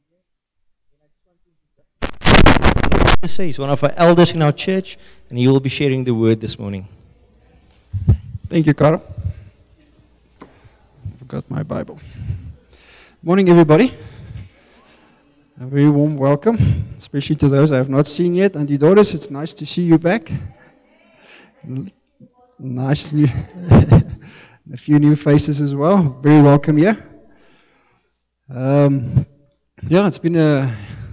He's one of our elders in our church, and he will be sharing the word this morning. Thank you, Carl. I forgot my Bible. Morning, everybody. A very warm welcome, especially to those I have not seen yet. Auntie Doris, it's nice to see you back. Nice new, a few new faces as well. Very welcome here. It's been a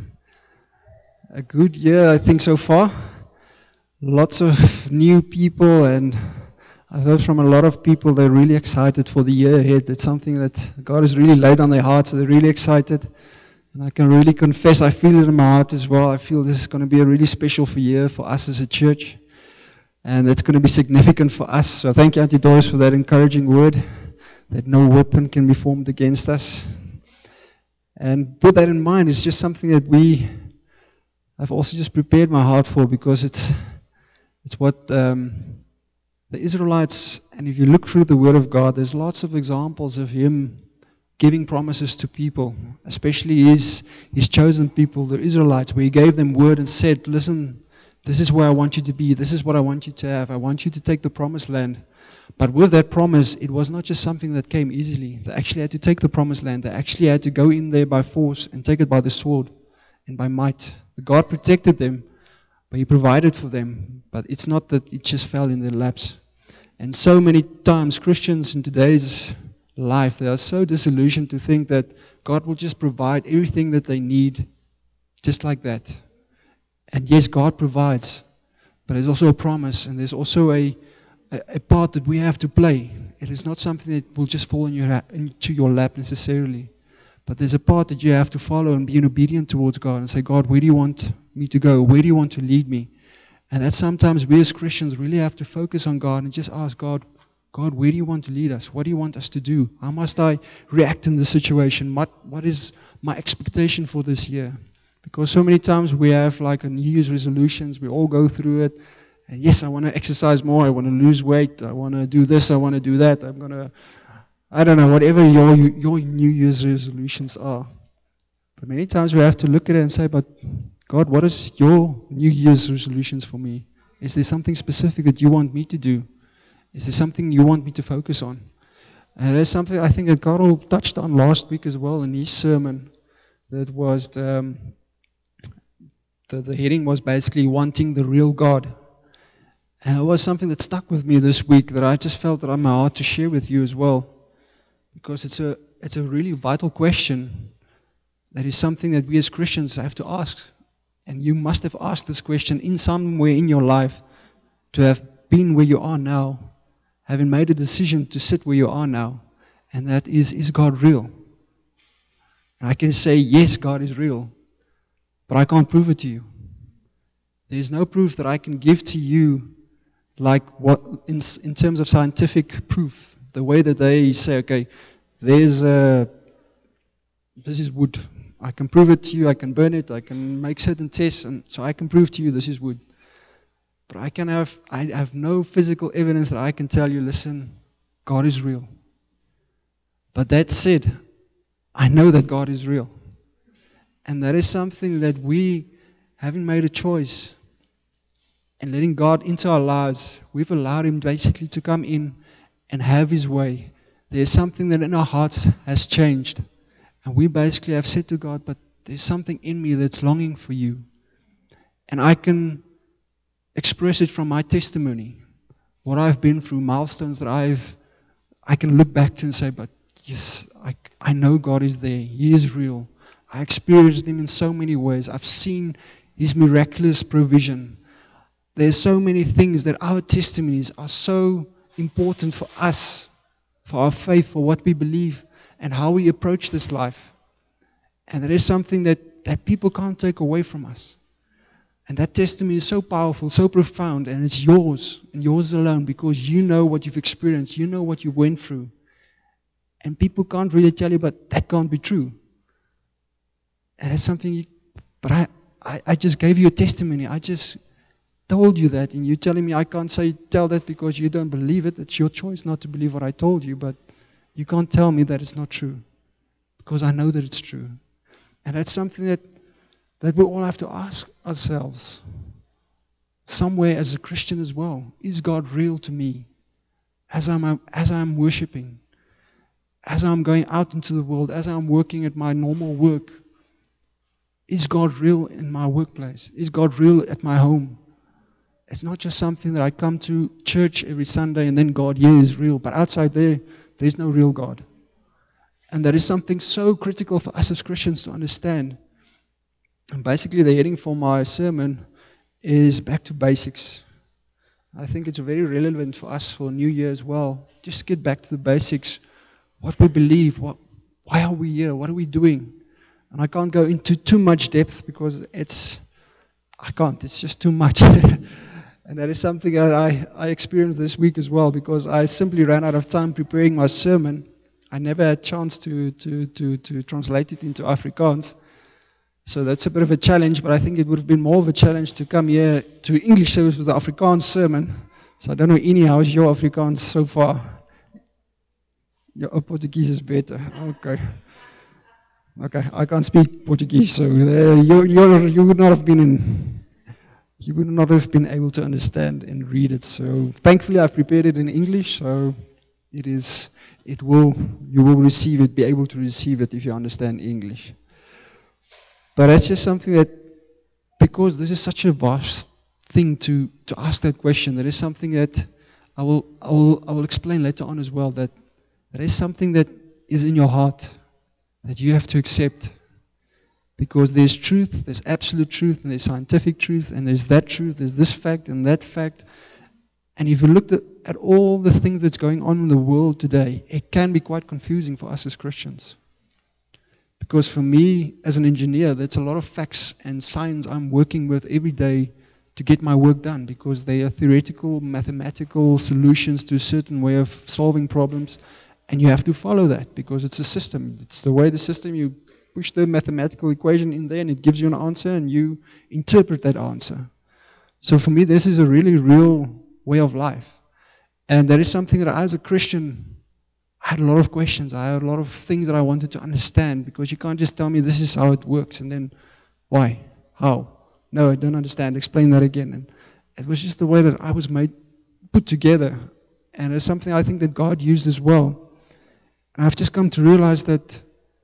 good year, I think, so far. Lots of new people, and I've heard from a lot of people they're really excited for the year ahead. It's something that God has really laid on their hearts. They're really excited. And I can really confess, I feel it in my heart as well. I feel this is going to be a really special year for us as a church. And it's going to be significant for us. So thank you, Auntie Doris, for that encouraging word, that no weapon can be formed against us. And with that in mind, it's just something that I've also just prepared my heart for, because it's what the Israelites, and if you look through the Word of God, there's lots of examples of Him giving promises to people, especially His chosen people, the Israelites, where He gave them word and said, listen, this is where I want you to be, this is what I want you to have, I want you to take the promised land. But with that promise, it was not just something that came easily. They actually had to take the promised land. They actually had to go in there by force and take it by the sword and by might. God protected them, but He provided for them. But it's not that it just fell in their laps. And so many times, Christians in today's life, they are so disillusioned to think that God will just provide everything that they need just like that. And yes, God provides, but there's also a promise, and there's also a part that we have to play. It is not something that will just fall into your lap necessarily, but there's a part that you have to follow and be obedient towards God and say, God, where do you want me to go? Where do you want to lead me? And that sometimes we as Christians really have to focus on God and just ask God, where do you want to lead us? What do you want us to do? How must I react in this situation? What is my expectation for this year? Because so many times we have like a New Year's resolutions, we all go through it. And yes, I want to exercise more, I want to lose weight, I want to do this, I want to do that, I don't know, whatever your New Year's resolutions are. But many times we have to look at it and say, but God, what is your New Year's resolutions for me? Is there something specific that you want me to do? Is there something you want me to focus on? And there's something I think that Carl touched on last week as well in his sermon. That was the heading was basically wanting the real God. And it was something that stuck with me this week that I just felt that on my heart to share with you as well. Because it's a really vital question. That is something that we as Christians have to ask. And you must have asked this question in somewhere in your life to have been where you are now, having made a decision to sit where you are now. And that is God real? And I can say, yes, God is real, but I can't prove it to you. There's no proof that I can give to you, like what in terms of scientific proof, the way that they say, okay, this is wood. I can prove it to you, I can burn it, I can make certain tests, and so I can prove to you this is wood. But I have no physical evidence that I can tell you, listen, God is real. But that said, I know that God is real. And that is something that we, having made a choice and letting God into our lives, we've allowed Him basically to come in and have His way. There's something that in our hearts has changed. And we basically have said to God, but there's something in me that's longing for you. And I can express it from my testimony, what I've been through, milestones that I can look back to and say, but yes, I know God is there. He is real. I experienced Him in so many ways. I've seen His miraculous provision. There's so many things that our testimonies are so important for us, for our faith, for what we believe, and how we approach this life. And there is something that people can't take away from us. And that testimony is so powerful, so profound, and it's yours, and yours alone, because you know what you've experienced, you know what you went through. And people can't really tell you, but that can't be true. And it's something, but I just gave you a testimony. I just told you that, and you're telling me I can't tell that because you don't believe it. It's your choice not to believe what I told you, but you can't tell me that it's not true, because I know that it's true. And that's something that we all have to ask ourselves. Somewhere as a Christian as well, is God real to me? As I'm worshiping, as I'm going out into the world, as I'm working at my normal work, is God real in my workplace? Is God real at my home? It's not just something that I come to church every Sunday and then God, is real. But outside there's no real God. And that is something so critical for us as Christians to understand. And basically the heading for my sermon is back to basics. I think it's very relevant for us for New Year as well. Just get back to the basics. What we believe, why are we here, what are we doing? And I can't go into too much depth because it's just too much. And that is something that I experienced this week as well, because I simply ran out of time preparing my sermon. I never had a chance to translate it into Afrikaans. So that's a bit of a challenge, but I think it would have been more of a challenge to come here to English service with the Afrikaans sermon. So I don't know, Ini, how is your Afrikaans so far? Your Portuguese is better. Okay, I can't speak Portuguese, so you would not have been able to understand and read it. So thankfully I've prepared it in English, so you will receive it, be able to receive it if you understand English. But that's just something that, because this is such a vast thing to ask that question, that is something that I will explain later on as well, that there is something that is in your heart that you have to accept. Because there's truth, there's absolute truth, and there's scientific truth, and there's that truth, there's this fact and that fact. And if you look at all the things that's going on in the world today, it can be quite confusing for us as Christians. Because for me, as an engineer, that's a lot of facts and science I'm working with every day to get my work done, because they are theoretical, mathematical solutions to a certain way of solving problems. And you have to follow that because it's a system. It's the way the system, you push the mathematical equation in there and it gives you an answer and you interpret that answer. So for me, this is a really real way of life. And that is something that I, as a Christian, I had a lot of questions. I had a lot of things that I wanted to understand, because you can't just tell me this is how it works and then why, how? No, I don't understand. Explain that again. And it was just the way that I was put together. And it's something I think that God used as well. And I've just come to realize that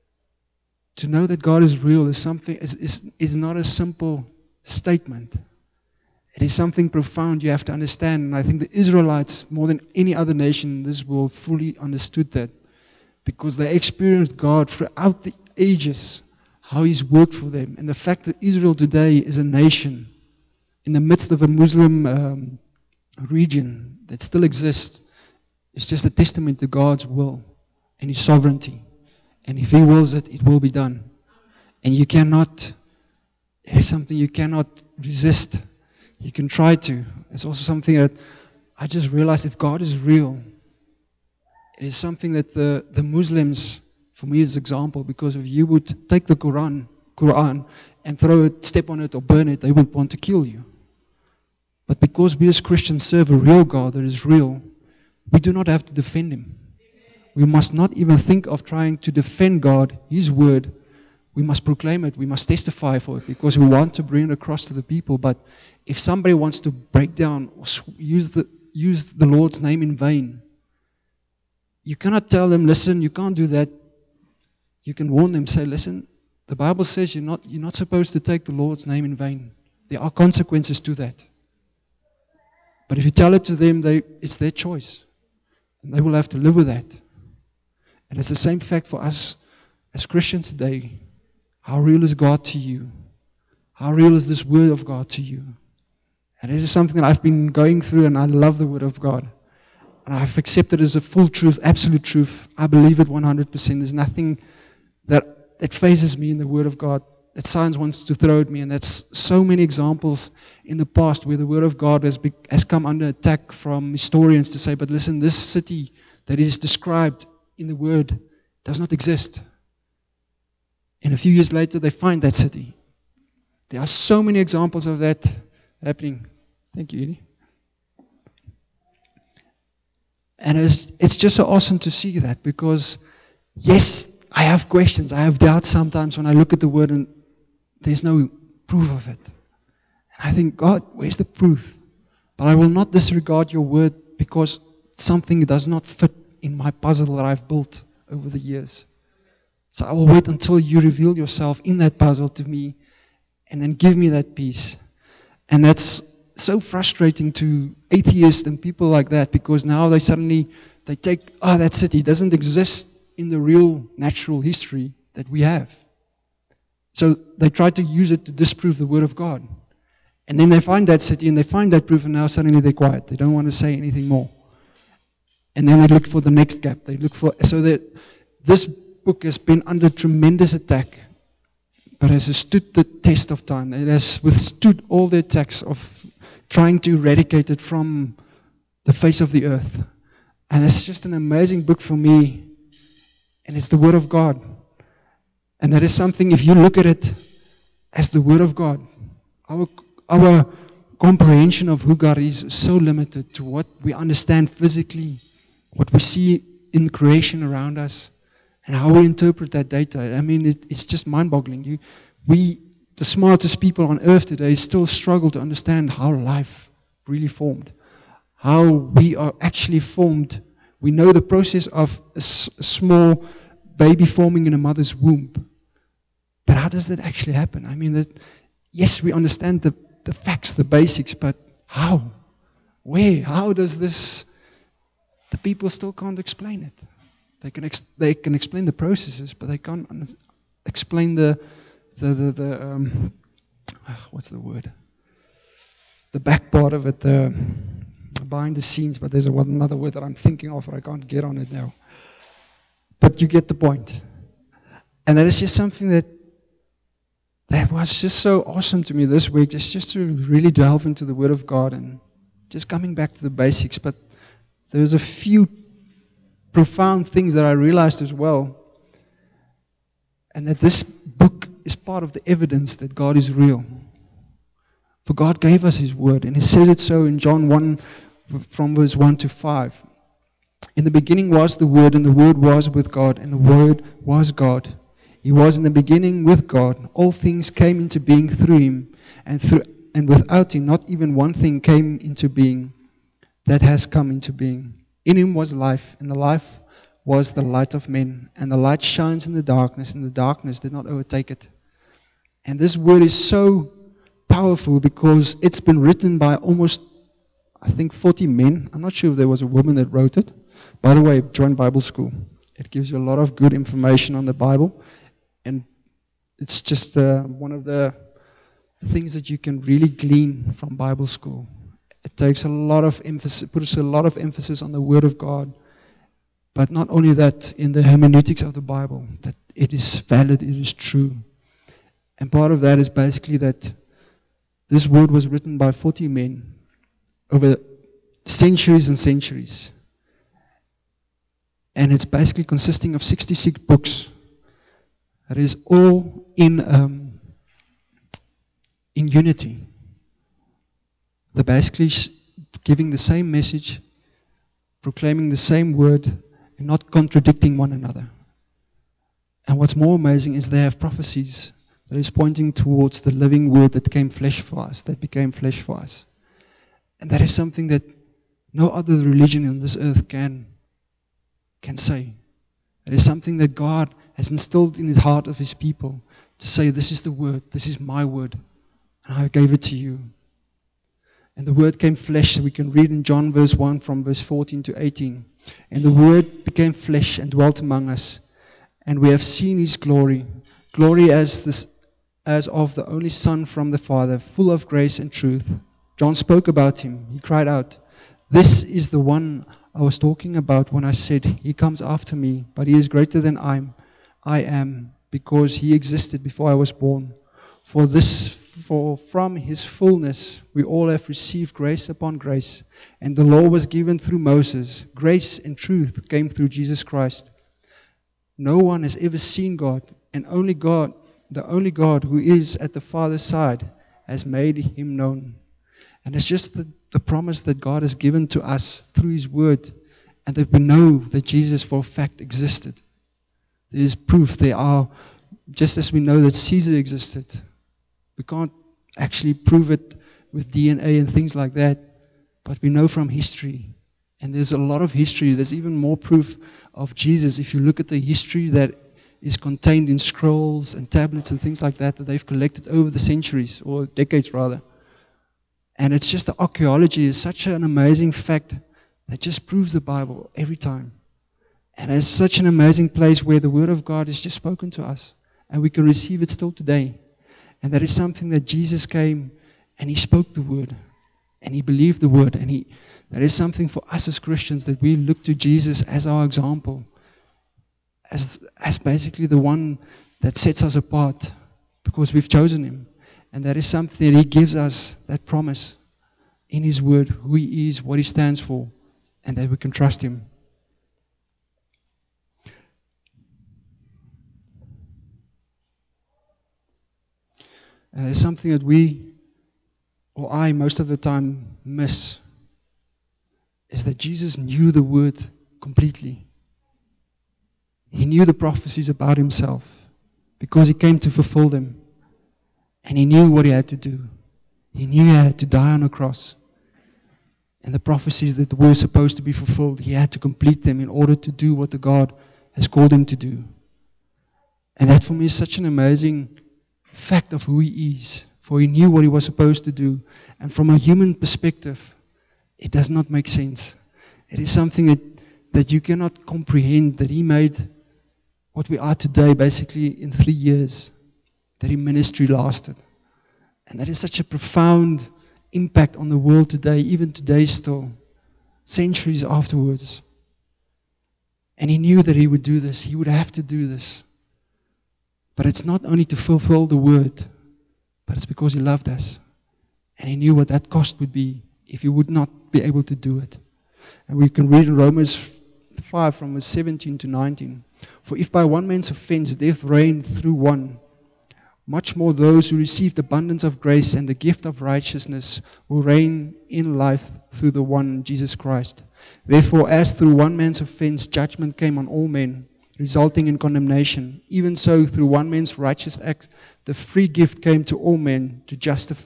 to know that God is real is not a simple statement. It is something profound you have to understand. And I think the Israelites, more than any other nation in this world, fully understood that, because they experienced God throughout the ages, how He's worked for them. And the fact that Israel today is a nation in the midst of a Muslim region that still exists is just a testament to God's will and His sovereignty. And if He wills it, it will be done. And you cannot, it is something you cannot resist. You can try to. It's also something that I just realized, if God is real, it is something that the Muslims, for me as an example, because if you would take the Quran and throw it, step on it or burn it, they would want to kill you. But because we as Christians serve a real God that is real, we do not have to defend Him. We must not even think of trying to defend God, His word. We must proclaim it. We must testify for it, because we want to bring it across to the people. But if somebody wants to break down or use the Lord's name in vain, you cannot tell them, listen, you can't do that. You can warn them, say, listen, the Bible says you're not supposed to take the Lord's name in vain. There are consequences to that. But if you tell it to them, it's their choice. And they will have to live with that. And it's the same fact for us as Christians today. How real is God to you? How real is this word of God to you? And this is something that I've been going through, and I love the word of God. And I've accepted it as a full truth, absolute truth. I believe it 100%. There's nothing that phases me in the word of God that science wants to throw at me. And that's so many examples in the past where the word of God has come under attack from historians to say, but listen, this city that is described in the word does not exist. And a few years later, they find that city. There are so many examples of that happening. Thank you, Edie. And it's just so awesome to see that, because yes, I have questions. I have doubts sometimes when I look at the word and there's no proof of it. And I think, God, where's the proof? But I will not disregard your word because something does not fit in my puzzle that I've built over the years. So I will wait until you reveal yourself in that puzzle to me and then give me that peace. And that's so frustrating to atheists and people like that, because now they take, that city doesn't exist in the real natural history that we have. So they try to use it to disprove the word of God. And then they find that city and they find that proof, and now suddenly they're quiet. They don't want to say anything more. And then they look for the next gap. So that this book has been under tremendous attack, but has stood the test of time. It has withstood all the attacks of trying to eradicate it from the face of the earth. And it's just an amazing book for me. And it's the Word of God. And that is something, if you look at it as the Word of God, our comprehension of who God is so limited to what we understand physically, what we see in creation around us, and how we interpret that data. I mean, it's just mind-boggling. The smartest people on earth today still struggle to understand how life really formed, how we are actually formed. We know the process of a small baby forming in a mother's womb. But how does that actually happen? I mean, yes, we understand the facts, the basics, but how? Where? How does this? The people still can't explain it. They can explain the processes, but they can't explain what's the word? The back part of it, the behind the scenes, but there's another word that I'm thinking of, but I can't get on it now. But you get the point. And that is just something that was just so awesome to me this week, just to really delve into the Word of God and just coming back to the basics. But there's a few profound things that I realized as well, and that this book is part of the evidence that God is real. For God gave us His Word, and He says it so in John 1, from verse 1 to 5. In the beginning was the Word, and the Word was with God, and the Word was God. He was in the beginning with God. All things came into being through Him, and without Him not even one thing came into being that has come into being. In Him was life, and the life was the light of men. And the light shines in the darkness, and the darkness did not overtake it. And this word is so powerful because it's been written by almost, I think, 40 men. I'm not sure if there was a woman that wrote it. By the way, join Bible school. It gives you a lot of good information on the Bible. And it's just one of the things that you can really glean from Bible school. It takes a lot of emphasis, puts a lot of emphasis on the Word of God. But not only that, in the hermeneutics of the Bible, that it is valid, it is true. And part of that is basically that this word was written by 40 men over centuries and centuries. And it's basically consisting of 66 books. That is all in unity. They're basically giving the same message, proclaiming the same word, and not contradicting one another. And what's more amazing is they have prophecies that is pointing towards the living word that became flesh for us, And that is something that no other religion on this earth can say. It is something that God has instilled in the heart of His people to say, this is the word, this is my word, and I gave it to you. And the word came flesh, so we can read in John verse 1 from verse 14 to 18. And the word became flesh and dwelt among us, and we have seen His glory, glory as of the only Son from the Father, full of grace and truth. John spoke about Him. He cried out, "This is the one I was talking about when I said, He comes after me, but He is greater than I am, because He existed before I was born. For from His fullness we all have received grace upon grace, and the law was given through Moses. Grace and truth came through Jesus Christ. No one has ever seen God, and only God, the only God who is at the Father's side, has made Him known." And it's just the promise that God has given to us through His word, and that we know that Jesus for a fact existed. There's proof. There are, just as we know that Caesar existed, we can't actually prove it with DNA and things like that, but we know from history. And there's a lot of history. There's even more proof of Jesus. If you look at the history that is contained in scrolls and tablets and things like that they've collected over the centuries, or decades rather. And it's just the archaeology is such an amazing fact that just proves the Bible every time. And it's such an amazing place where the Word of God is just spoken to us. And we can receive it still today. And that is something that Jesus came and He spoke the Word. And He believed the Word. And that is something for us as Christians, that we look to Jesus as our example. As basically the one that sets us apart. Because we've chosen Him. And that is something that He gives us, that promise in His Word, who He is, what He stands for. And that we can trust Him. And there's something that we, or I, most of the time miss, is that Jesus knew the Word completely. He knew the prophecies about Himself because He came to fulfill them. And He knew what He had to do. He knew He had to die on a cross. And the prophecies that were supposed to be fulfilled, He had to complete them in order to do what the God has called Him to do. And that for me is such an amazing fact of who He is. For He knew what He was supposed to do. And from a human perspective, it does not make sense. It is something that you cannot comprehend, that He made what we are today basically in 3 years. That His ministry lasted. And that is such a profound impact on the world today, even today still, centuries afterwards. And He knew that He would do this. He would have to do this. But it's not only to fulfill the Word, but it's because He loved us. And He knew what that cost would be if He would not be able to do it. And we can read in Romans 5 from verse 17 to 19. For if by one man's offense death reigned through one, much more those who received abundance of grace and the gift of righteousness will reign in life through the one Jesus Christ. Therefore, as through one man's offense judgment came on all men, resulting in condemnation, even so through one man's righteous act the free gift came to all men to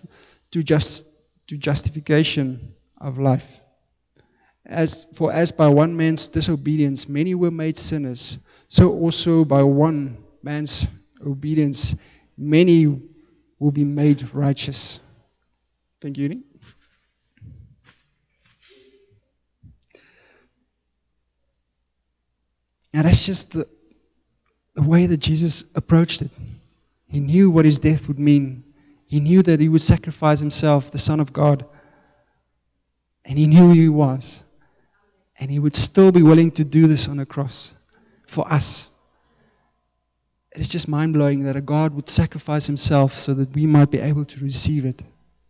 justification of life. As by one man's disobedience many were made sinners, so also by one man's obedience many will be made righteous. Thank you, Uni. And that's just the way that Jesus approached it. He knew what His death would mean. He knew that He would sacrifice Himself, the Son of God. And He knew who He was. And He would still be willing to do this on a cross for us. It's just mind-blowing that a God would sacrifice Himself so that we might be able to receive it.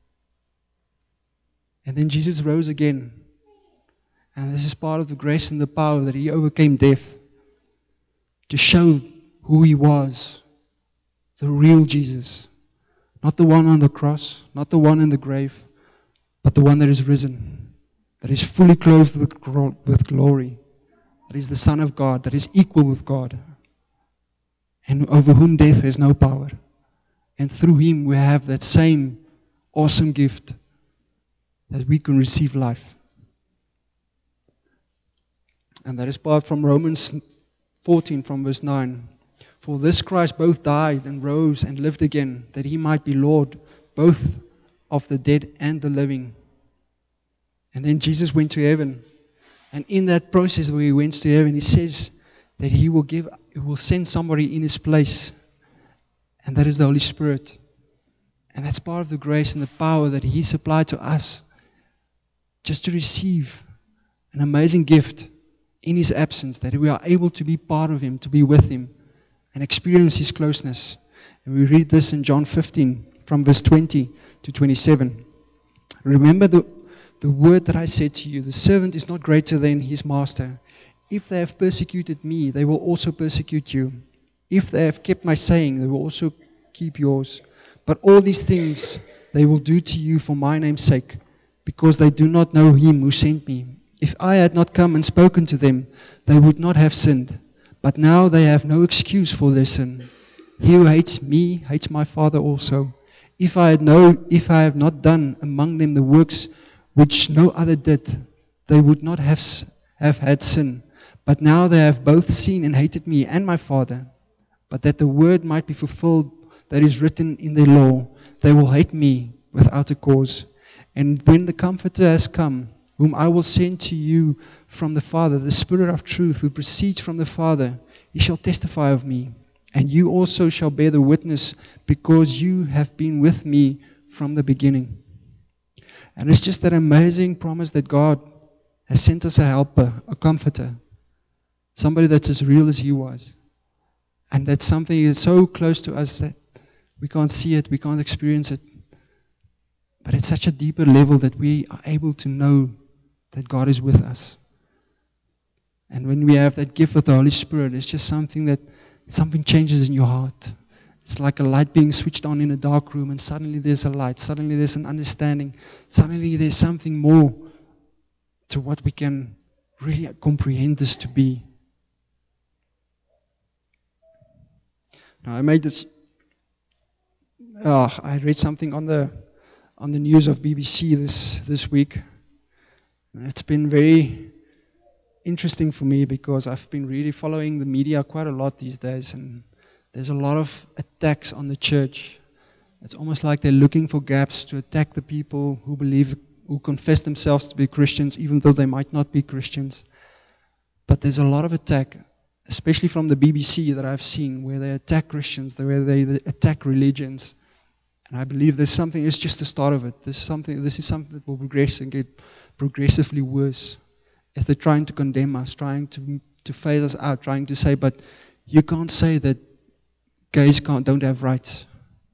And then Jesus rose again. And this is part of the grace and the power that He overcame death. To show who He was. The real Jesus. Not the one on the cross. Not the one in the grave. But the one that is risen. That is fully clothed with glory. That is the Son of God. That is equal with God. And over whom death has no power. And through Him we have that same awesome gift that we can receive life. And that is part from Romans 14 from verse 9. For this Christ both died and rose and lived again, that He might be Lord both of the dead and the living. And then Jesus went to heaven. And in that process where He went to heaven, He says that He will send somebody in His place. And that is the Holy Spirit. And that's part of the grace and the power that He supplied to us. Just to receive an amazing gift in His absence. That we are able to be part of Him, to be with Him. And experience His closeness. And we read this in John 15 from verse 20 to 27. Remember the word that I said to you. The servant is not greater than his master. If they have persecuted me, they will also persecute you. If they have kept my saying, they will also keep yours. But all these things they will do to you for my name's sake, because they do not know Him who sent me. If I had not come and spoken to them, they would not have sinned. But now they have no excuse for their sin. He who hates me hates my Father also. If I have not done among them the works which no other did, they would not have had sin. But now they have both seen and hated me and my Father. But that the word might be fulfilled that is written in their law, they will hate me without a cause. And when the Comforter has come, whom I will send to you from the Father, the Spirit of truth who proceeds from the Father, he shall testify of me. And you also shall bear the witness, because you have been with me from the beginning. And it's just that amazing promise that God has sent us a helper, a comforter, somebody that's as real as he was. And that's something that's so close to us that we can't see it, we can't experience it. But it's such a deeper level that we are able to know that God is with us. And when we have that gift of the Holy Spirit, it's just something changes in your heart. It's like a light being switched on in a dark room, and suddenly there's a light, suddenly there's an understanding, suddenly there's something more to what we can really comprehend this to be. Now I read something on the news of BBC this week. And it's been very interesting for me because I've been really following the media quite a lot these days, and there's a lot of attacks on the church. It's almost like they're looking for gaps to attack the people who confess themselves to be Christians, even though they might not be Christians. But there's a lot of attack, especially from the BBC that I've seen, where they attack Christians, where they attack religions. And I believe there's something, it's just the start of it. This is something that will progress and get progressively worse as they're trying to condemn us, trying to phase us out, trying to say, but you can't say that gays don't have rights.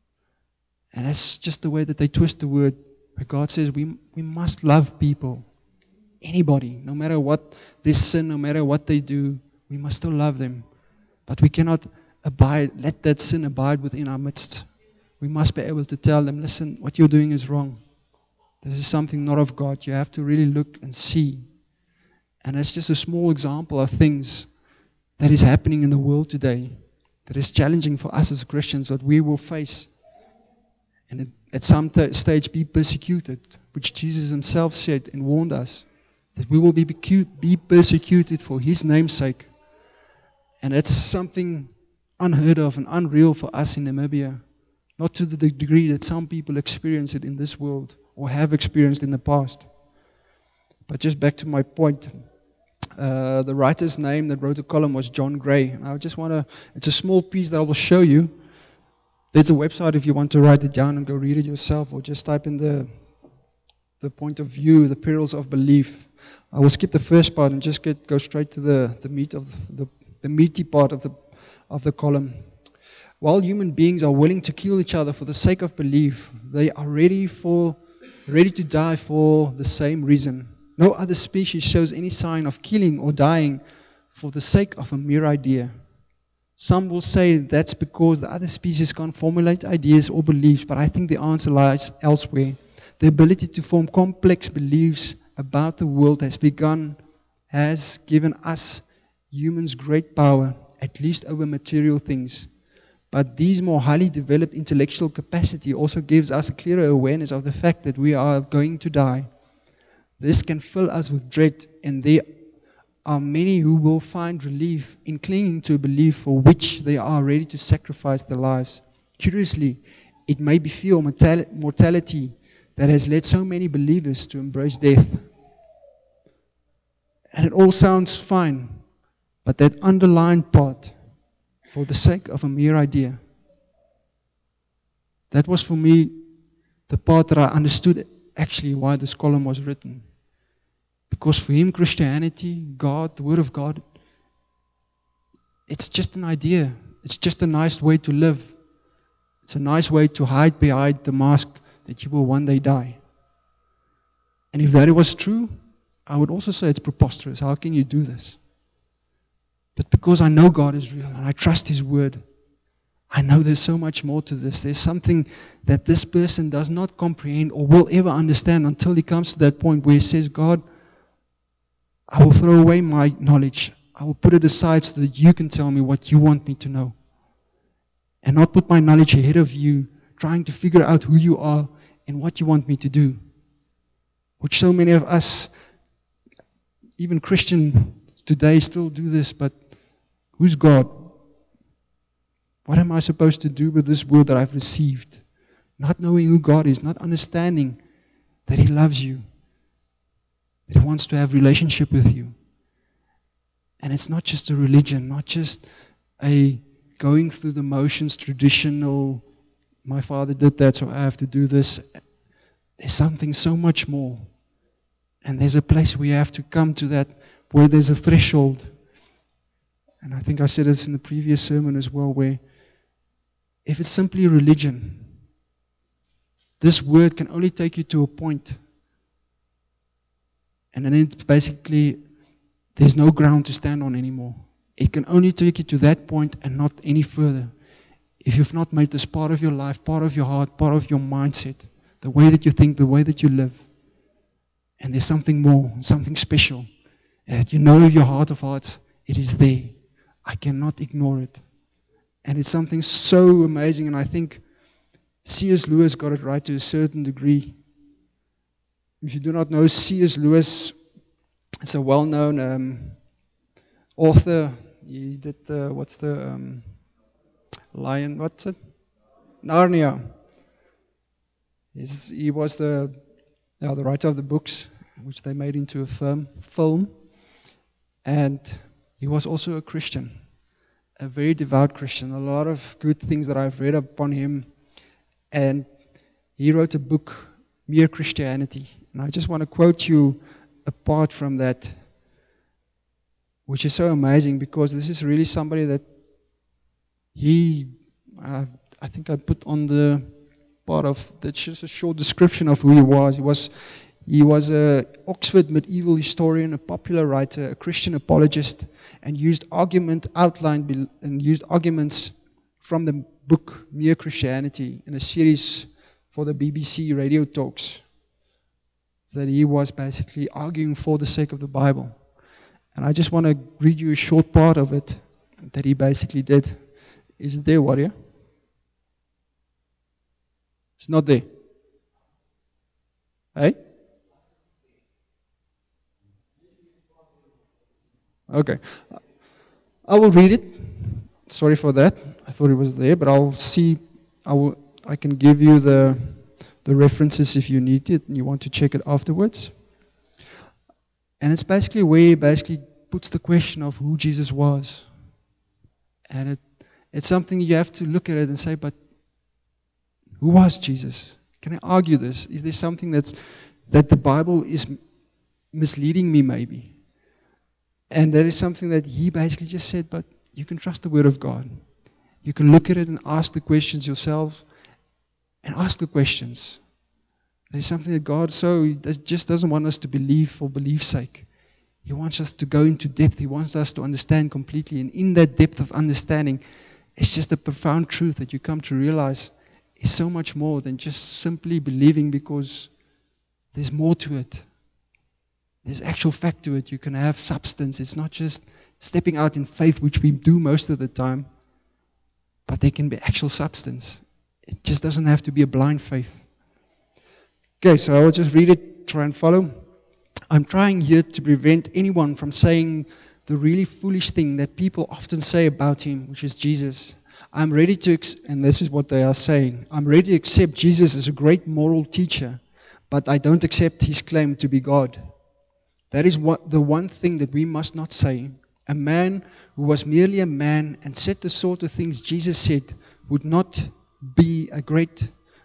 And that's just the way that they twist the word. But God says we must love people, anybody, no matter what their sin, no matter what they do, we must still love them. But we cannot let that sin abide within our midst. We must be able to tell them, listen, what you're doing is wrong. This is something not of God. You have to really look and see. And it's just a small example of things that is happening in the world today that is challenging for us as Christians, that we will face and at some stage be persecuted, which Jesus himself said and warned us, that we will be persecuted for his name's sake. And it's something unheard of and unreal for us in Namibia. Not to the degree that some people experience it in this world or have experienced in the past. But just back to my point, the writer's name that wrote the column was John Gray. And I just it's a small piece that I will show you. There's a website if you want to write it down and go read it yourself, or just type in the point of view, the perils of belief. I will skip the first part and just go straight to the meaty part of the column. While human beings are willing to kill each other for the sake of belief, they are ready to die for the same reason. No other species shows any sign of killing or dying for the sake of a mere idea. Some will say that's because the other species can't formulate ideas or beliefs, but I think the answer lies elsewhere. The ability to form complex beliefs about the world has given us humans great power, at least over material things. But these more highly developed intellectual capacity also gives us a clearer awareness of the fact that we are going to die. This can fill us with dread, and there are many who will find relief in clinging to a belief for which they are ready to sacrifice their lives. Curiously, it may be fear or mortality that has led so many believers to embrace death. And it all sounds fine, but that underlying part, for the sake of a mere idea, that was for me the part that I understood actually why this column was written. Because for him, Christianity, God, the Word of God, it's just an idea. It's just a nice way to live. It's a nice way to hide behind the mask that you will one day die. And if that was true, I would also say it's preposterous. How can you do this? But because I know God is real and I trust His Word, I know there's so much more to this. There's something that this person does not comprehend or will ever understand until he comes to that point where he says, God, I will throw away my knowledge. I will put it aside so that you can tell me what you want me to know. And not put my knowledge ahead of you, trying to figure out who you are and what you want me to do. Which so many of us, even Christians today, still do this, but who's God? What am I supposed to do with this word that I've received? Not knowing who God is, not understanding that He loves you, that He wants to have a relationship with you. And it's not just a religion, not just a going through the motions, traditional, my father did that, so I have to do this. There's something so much more. And there's a place where you have to come to that, where there's a threshold. And I think I said this in the previous sermon as well, where if it's simply religion, this word can only take you to a point. And then it's basically, there's no ground to stand on anymore. It can only take you to that point and not any further. If you've not made this part of your life, part of your heart, part of your mindset, the way that you think, the way that you live. And there's something more, something special. That you know in your heart of hearts, it is there. I cannot ignore it. And it's something so amazing. And I think C.S. Lewis got it right to a certain degree. If you do not know C.S. Lewis, it's a well-known author. He did Narnia. He was the writer of the books, which they made into a film. And he was also a Christian, a very devout Christian. A lot of good things that I've read upon him. And he wrote a book, Mere Christianity. And I just want to quote you a part from that, which is so amazing, because this is really somebody that I think I put on the part of, that's just a short description of who he was. He was an Oxford medieval historian, a popular writer, a Christian apologist, and used arguments from the book Mere Christianity in a series for the BBC radio talks, that he was basically arguing for the sake of the Bible. And I just want to read you a short part of it that he basically did. Is it there, Warrior? It's not there. Hey? Okay. I will read it. Sorry for that. I thought it was there, but I'll see. I can give you the references if you need it and you want to check it afterwards. And it's basically where he basically puts the question of who Jesus was. And it's something you have to look at it and say, but who was Jesus? Can I argue this? Is there something that the Bible is misleading me maybe? And that is something that he basically just said, but you can trust the Word of God. You can look at it and ask the questions yourself and ask the questions. There's something that God just doesn't want us to believe for belief's sake. He wants us to go into depth. He wants us to understand completely. And in that depth of understanding, it's just a profound truth that you come to realize is so much more than just simply believing, because there's more to it. There's actual fact to it. You can have substance. It's not just stepping out in faith, which we do most of the time, but there can be actual substance. It just doesn't have to be a blind faith. Okay, so I will just read it, try and follow. I'm trying here to prevent anyone from saying the really foolish thing that people often say about him, which is Jesus. I'm ready to, and this is what they are saying, I'm ready to accept Jesus as a great moral teacher, but I don't accept his claim to be God. That is the one thing that we must not say. A man who was merely a man and said the sort of things Jesus said would not be a great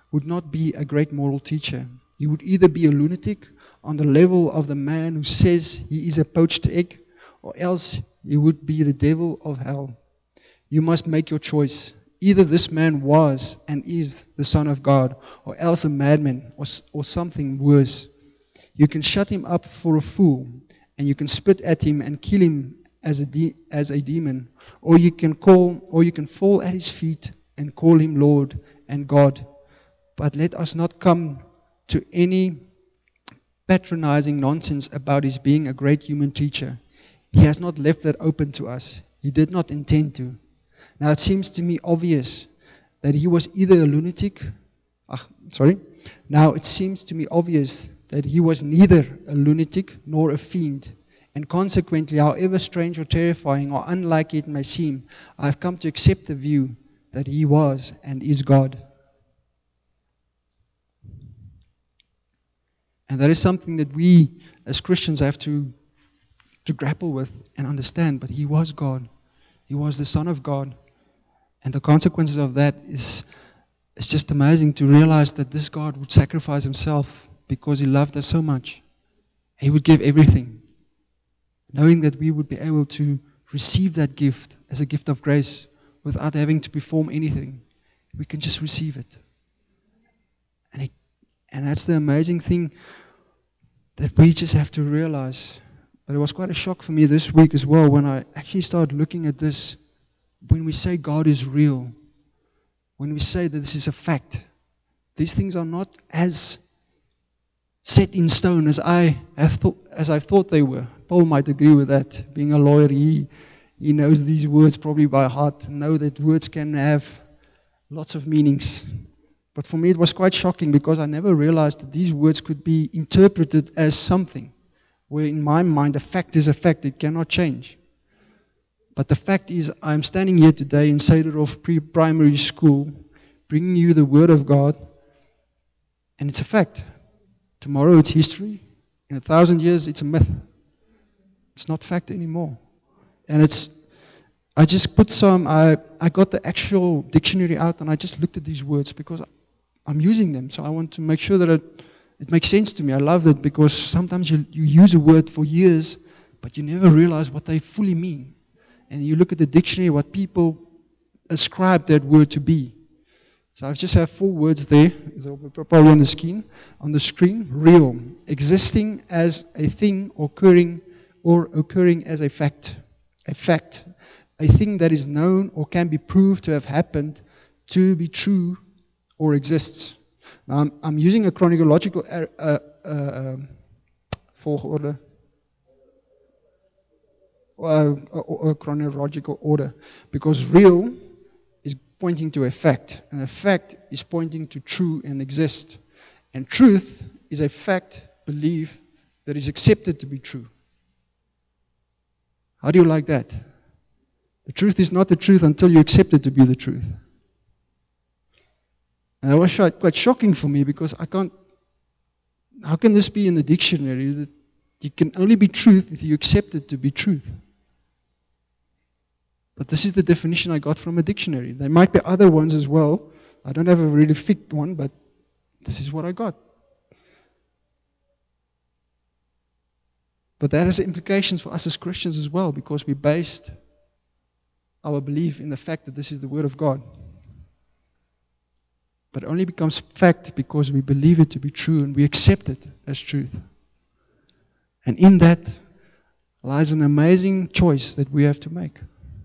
moral teacher. He would either be a lunatic on the level of the man who says he is a poached egg, or else he would be the devil of hell. You must make your choice. Either this man was and is the Son of God, or else a madman, or something worse. You can shut him up for a fool, and you can spit at him and kill him as a demon, or you can fall at his feet and call him Lord and God. But let us not come to any patronizing nonsense about his being a great human teacher. He has not left that open to us. He did not intend to. Now it seems to me obvious that he was either a lunatic. Now it seems to me obvious that he was neither a lunatic nor a fiend. And consequently, however strange or terrifying or unlikely it may seem, I have come to accept the view that he was and is God. And that is something that we as Christians have to grapple with and understand. But he was God. He was the Son of God. And the consequences of that is just amazing to realize that this God would sacrifice himself because he loved us so much. He would give everything, knowing that we would be able to receive that gift as a gift of grace without having to perform anything. We can just receive it. And that's the amazing thing that we just have to realize. But it was quite a shock for me this week as well when I actually started looking at this. When we say God is real, when we say that this is a fact, these things are not as set in stone as I thought they were. Paul might agree with that. Being a lawyer, he knows these words probably by heart, and know that words can have lots of meanings. But for me it was quite shocking because I never realized that these words could be interpreted as something, where in my mind a fact is a fact, it cannot change. But the fact is, I'm standing here today in Sederhof Pre-Primary School, bringing you the Word of God, and it's a fact. Tomorrow it's history. In 1,000 years it's a myth. It's not fact anymore. And I just put I got the actual dictionary out and I just looked at these words because I'm using them. So I want to make sure that it makes sense to me. I love that because sometimes you use a word for years, but you never realize what they fully mean. And you look at the dictionary, what people ascribe that word to be. So I just have 4 words there. They'll be probably on the screen. Real, existing as a thing occurring as a fact. A fact, a thing that is known or can be proved to have happened, to be true or exists. Now I'm using a chronological volgorde. Or chronological order, because real is pointing to a fact, and a fact is pointing to true and exist, and truth is a fact, belief that is accepted to be true. How do you like that? The truth is not the truth until you accept it to be the truth. And that was quite shocking for me because how can this be in the dictionary that you can only be truth if you accept it to be truth? But this is the definition I got from a dictionary. There might be other ones as well. I don't have a really fit one, but this is what I got. But that has implications for us as Christians as well, because we based our belief in the fact that this is the Word of God. But it only becomes fact because we believe it to be true and we accept it as truth. And in that lies an amazing choice that we have to make.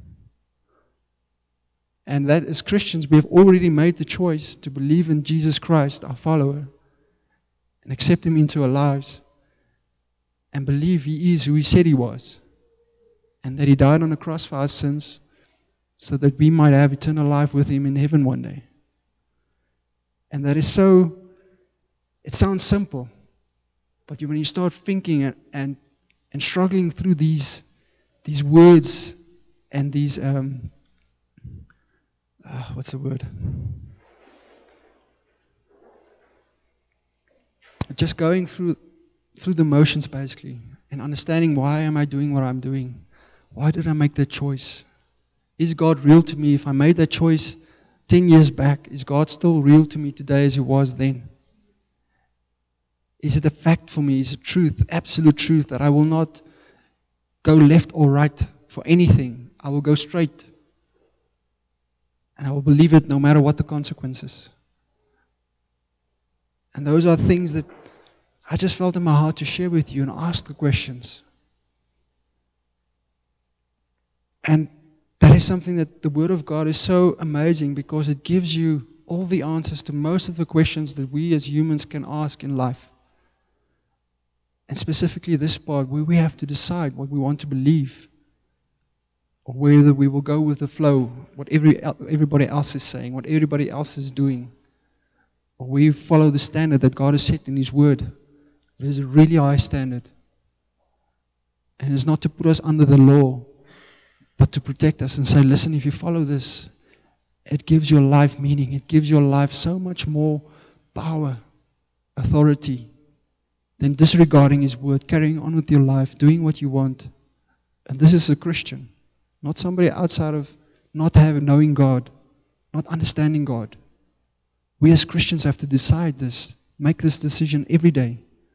And that as Christians, we have already made the choice to believe in Jesus Christ, our follower, and accept Him into our lives, and believe He is who He said He was, and that He died on the cross for our sins, so that we might have eternal life with Him in heaven one day. And that is so, it sounds simple, but when you start thinking and struggling through these words and these, what's the word? Just going through the motions basically, and understanding why am I doing what I'm doing? Why did I make that choice? Is God real to me? If I made that choice 10 years back, is God still real to me today as He was then? Is it a fact for me? Is it truth, absolute truth, that I will not go left or right for anything? I will go straight. And I will believe it no matter what the consequences. And those are things that I just felt in my heart to share with you and ask the questions. And that is something that the Word of God is so amazing because it gives you all the answers to most of the questions that we as humans can ask in life. And specifically this part where we have to decide what we want to believe, or whether we will go with the flow, what everybody else is saying, what everybody else is doing, or we follow the standard that God has set in His Word. It is a really high standard. And it's not to put us under the law, but to protect us and say, listen, if you follow this, it gives your life meaning. It gives your life so much more power, authority, than disregarding His Word, carrying on with your life, doing what you want. And this is a Christian, not somebody outside of not knowing God, not understanding God. We as Christians have to decide this, make this decision every day.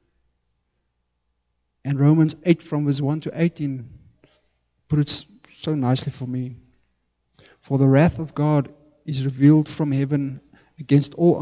And Romans 8 from verse 1 to 18 put it so nicely for me. For the wrath of God is revealed from heaven against all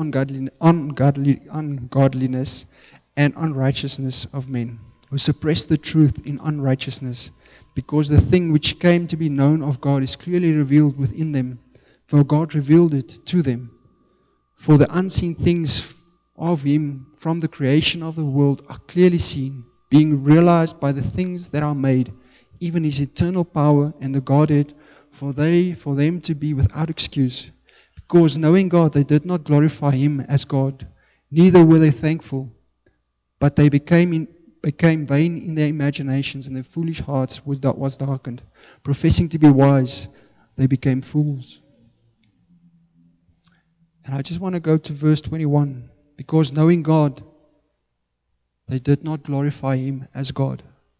ungodliness and unrighteousness of men, who suppress the truth in unrighteousness, because the thing which came to be known of God is clearly revealed within them, for God revealed it to them. For the unseen things of Him from the creation of the world are clearly seen, being realized by the things that are made, even His eternal power and the Godhead, for them to be without excuse. Because knowing God, they did not glorify Him as God, neither were they thankful, but they became vain in their imaginations, and their foolish hearts was darkened. Professing to be wise, they became fools. And I just want to go to verse 21. Because knowing God, they did not glorify Him as God.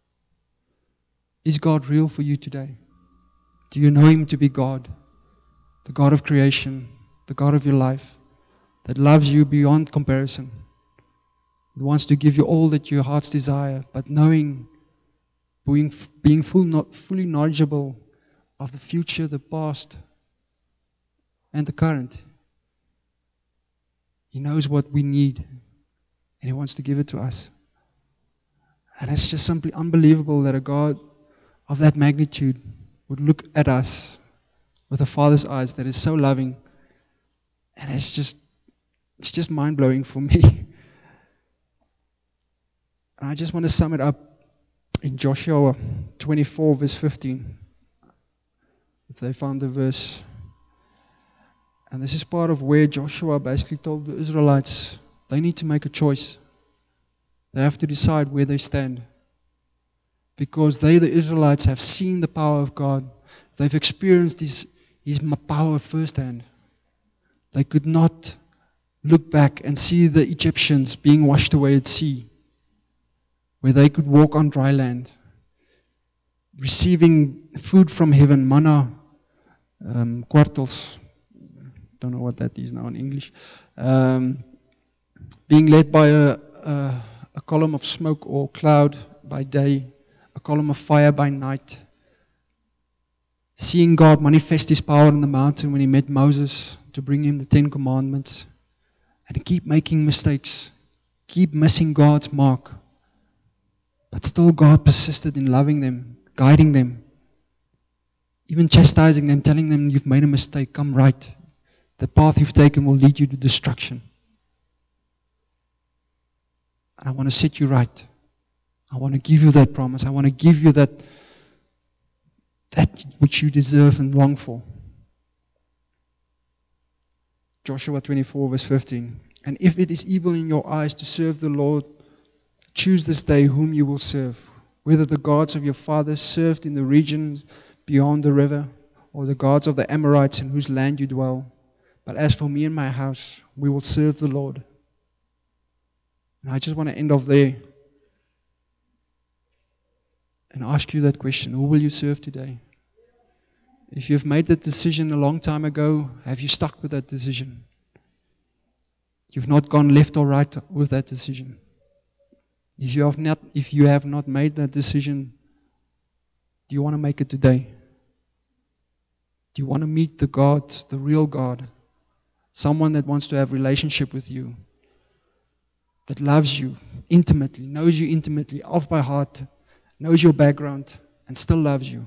Is God real for you today? Do you know Him to be God? The God of creation, the God of your life, that loves you beyond comparison, that wants to give you all that your heart's desire, but knowing, being fully knowledgeable of the future, the past, and the current. He knows what we need, and He wants to give it to us. And it's just simply unbelievable that a God of that magnitude would look at us with a Father's eyes that is so loving. And it's just mind-blowing for me. And I just want to sum it up in Joshua 24, verse 15. If they found the verse. And this is part of where Joshua basically told the Israelites they need to make a choice. They have to decide where they stand. Because they, the Israelites, have seen the power of God. They've experienced His power firsthand. They could not look back and see the Egyptians being washed away at sea, where they could walk on dry land, receiving food from heaven, manna, quartels. Don't know what that is now in English. Being led by a column of smoke or cloud by day, a column of fire by night. Seeing God manifest His power on the mountain when He met Moses to bring him the 10 Commandments. And keep making mistakes. Keep missing God's mark. But still God persisted in loving them, guiding them, even chastising them, telling them, you've made a mistake, come right. The path you've taken will lead you to destruction. And I want to set you right. I want to give you that promise. I want to give you that which you deserve and long for. Joshua 24, verse 15. And if it is evil in your eyes to serve the Lord, choose this day whom you will serve, whether the gods of your fathers served in the regions beyond the river, or the gods of the Amorites in whose land you dwell. But as for me and my house, we will serve the Lord. And I just want to end off there and ask you that question. Who will you serve today? If you've made that decision a long time ago, have you stuck with that decision? You've not gone left or right with that decision. If you have not made that decision, do you want to make it today? Do you want to meet the God, the real God? Someone that wants to have a relationship with you, that loves you intimately, knows you intimately, off by heart, knows your background, and still loves you.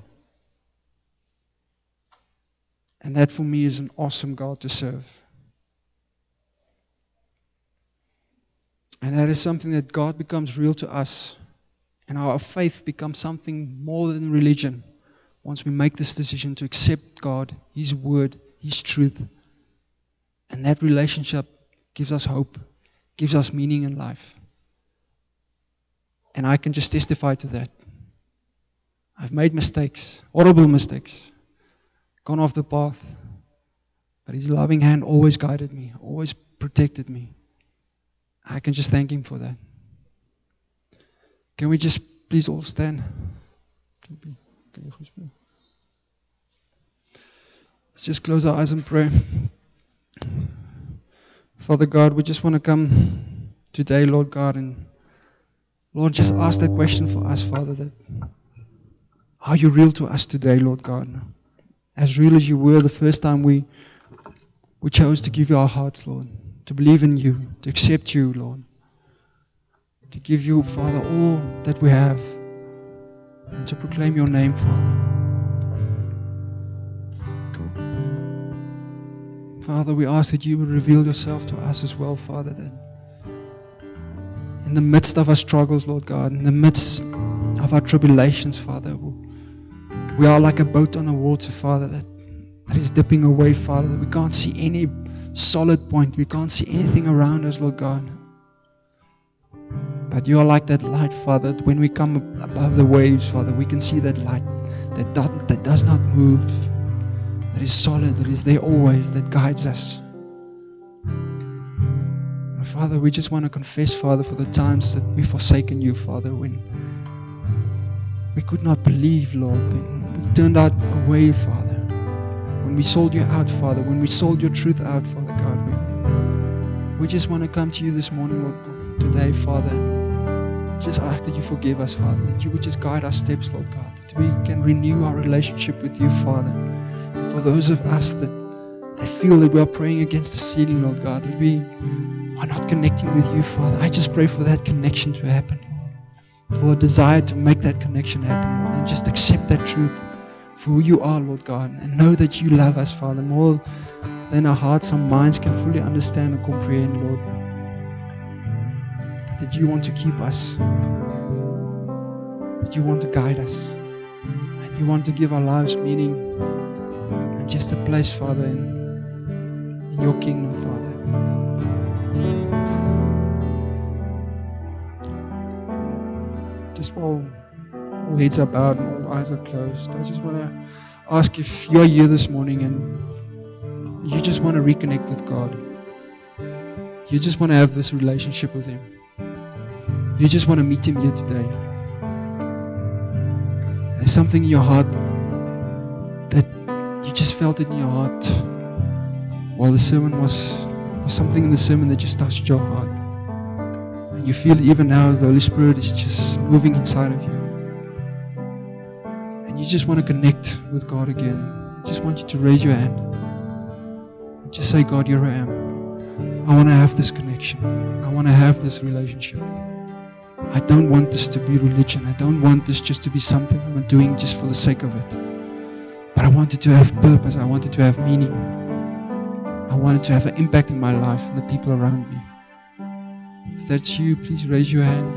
And that for me is an awesome God to serve. And that is something that God becomes real to us And our faith becomes something more than religion once we make this decision to accept God, His Word, His truth. And that relationship gives us hope, gives us meaning in life. And I can just testify to that. I've made mistakes, horrible mistakes, gone off the path. But His loving hand always guided me, always protected me. I can just thank Him for that. Can we just please all stand? Let's just close our eyes and pray. Father God, we just want to come today, Lord God, and Lord, just ask that question for us, Father, that are you real to us today, Lord God? As real as you were the first time we chose to give you our hearts, Lord, to believe in you, to accept you, Lord, to give you, Father, all that we have, and to proclaim your name, Father. Father, we ask that you would reveal yourself to us as well, Father, that in the midst of our struggles, Lord God, in the midst of our tribulations, Father, we are like a boat on the water, Father, that is dipping away, Father. We can't see any solid point. We can't see anything around us, Lord God. But you are like that light, Father, that when we come above the waves, Father, we can see that light that does not move, that is solid, that is there always, that guides us. And Father, we just want to confess, Father, for the times that we've forsaken you, Father, when we could not believe, Lord, when we turned out away, Father, when we sold you out, Father, when we sold your truth out, Father God. We just want to come to you this morning, Lord, today, Father. Just ask that you forgive us, Father, that you would just guide our steps, Lord God, that we can renew our relationship with you, Father. And for those of us that feel that we are praying against the ceiling, Lord God, that we are not connecting with you, Father, I just pray for that connection to happen, Lord, for a desire to make that connection happen, Lord, and just accept that truth for who you are, Lord God, and know that you love us, Father, more than our hearts and minds can fully understand or comprehend, Lord. That you want to keep us, that you want to guide us, and you want to give our lives meaning and just a place, Father, in your kingdom, Father. Just while all heads are bowed and all eyes are closed, I just want to ask if you're here this morning and you just want to reconnect with God. You just want to have this relationship with Him. You just want to meet Him here today. There's something in your heart that you just felt it in your heart while the sermon was something in the sermon that just touched your heart. And you feel even now as the Holy Spirit is just moving inside of you. And you just want to connect with God again. I just want you to raise your hand. And just say, God, here I am. I want to have this connection. I want to have this relationship. I don't want this to be religion. I don't want this just to be something I'm doing just for the sake of it. But I want it to have purpose. I want it to have meaning. I want it to have an impact in my life and the people around me. If that's you, please raise your hand.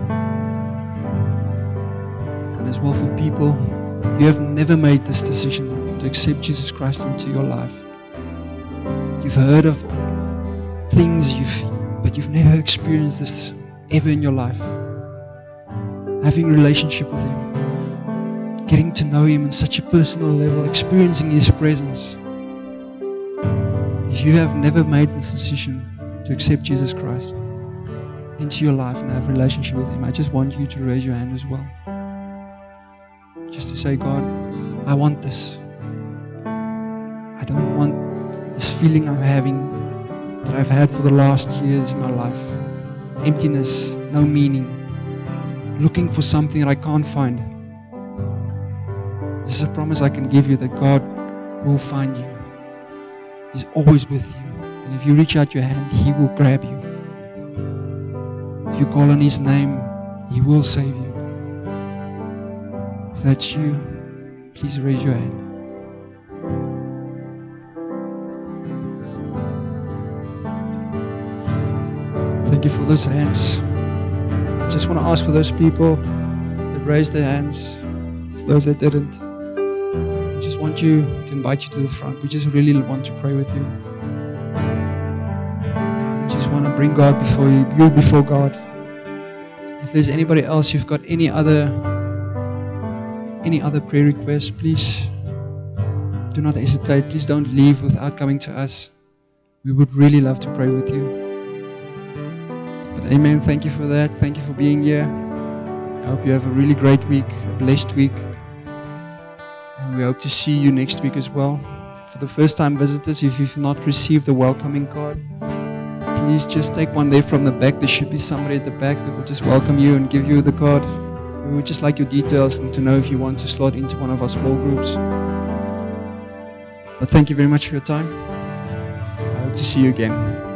And as well for people, you have never made this decision to accept Jesus Christ into your life. You've heard of things, but you've never experienced this ever in your life. Having a relationship with Him, getting to know Him on such a personal level, experiencing His presence. If you have never made this decision to accept Jesus Christ into your life and have a relationship with Him, I just want you to raise your hand as well. Just to say, God, I want this. I don't want this feeling I'm having that I've had for the last years in my life. Emptiness, no meaning, looking for something that I can't find. This is a promise I can give you that God will find you. He's always with you. And if you reach out your hand, He will grab you. If you call on His name, He will save you. If that's you, please raise your hand. Thank you for those hands. I just want to ask for those people that raised their hands, for those that didn't, I just want to invite you to the front. We just really want to pray with you. We just want to bring God before you before God. If there's anybody else, you've got any other prayer requests, please do not hesitate. Please don't leave without coming to us. We would really love to pray with you. But amen. Thank you for that. Thank you for being here. I hope you have a really great week, a blessed week. And we hope to see you next week as well. For the first time visitors, if you've not received a welcoming card, please just take one there from the back. There should be somebody at the back that will just welcome you and give you the card. We would just like your details and to know if you want to slot into one of our small groups. But thank you very much for your time. I hope to see you again.